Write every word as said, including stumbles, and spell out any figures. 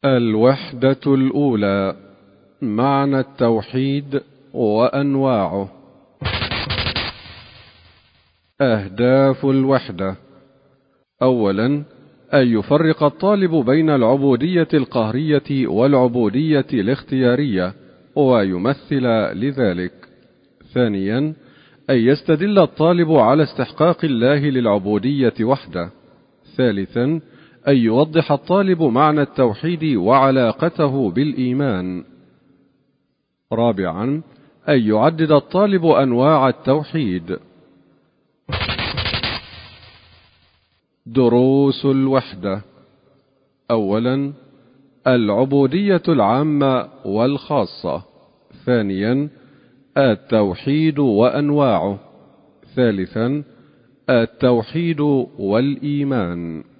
الوحدة الأولى: معنى التوحيد وأنواعه. أهداف الوحدة: أولا، أن يفرق الطالب بين العبودية القهرية والعبودية الاختيارية ويمثل لذلك. ثانيا، أن يستدل الطالب على استحقاق الله للعبودية وحده. ثالثا، أن يوضح الطالب معنى التوحيد وعلاقته بالإيمان. رابعا، أن يعدد الطالب أنواع التوحيد. دروس الوحدة: أولا، العبودية العامة والخاصة. ثانيا، التوحيد وأنواعه. ثالثا، التوحيد والإيمان.